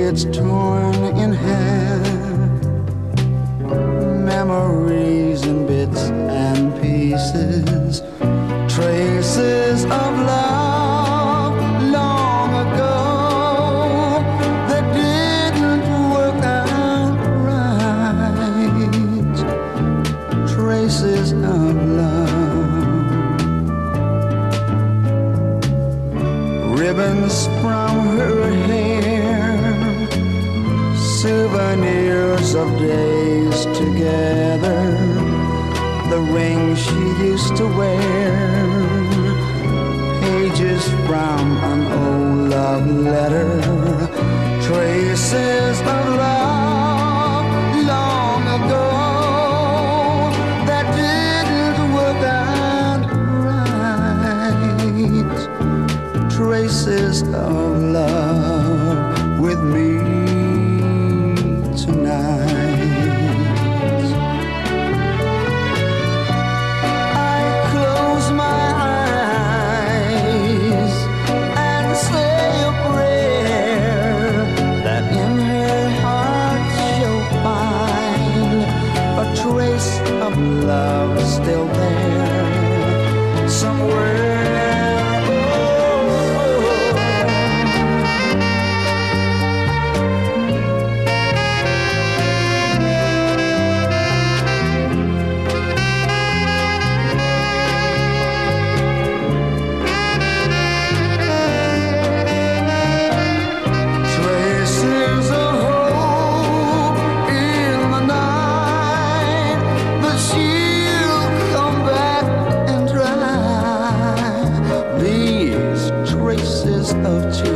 gets torn in half, memories in bits and pieces, traces of love long ago that didn't work out right, traces of love, ribbons from her hair, souvenirs of days together, the ring she used to wear, pages from an old love letter, traces of love long ago that didn't work out right, traces of love with me tonight. Love is still there somewhere. Traces of hope in the night that she'll come back and dry these traces of tears.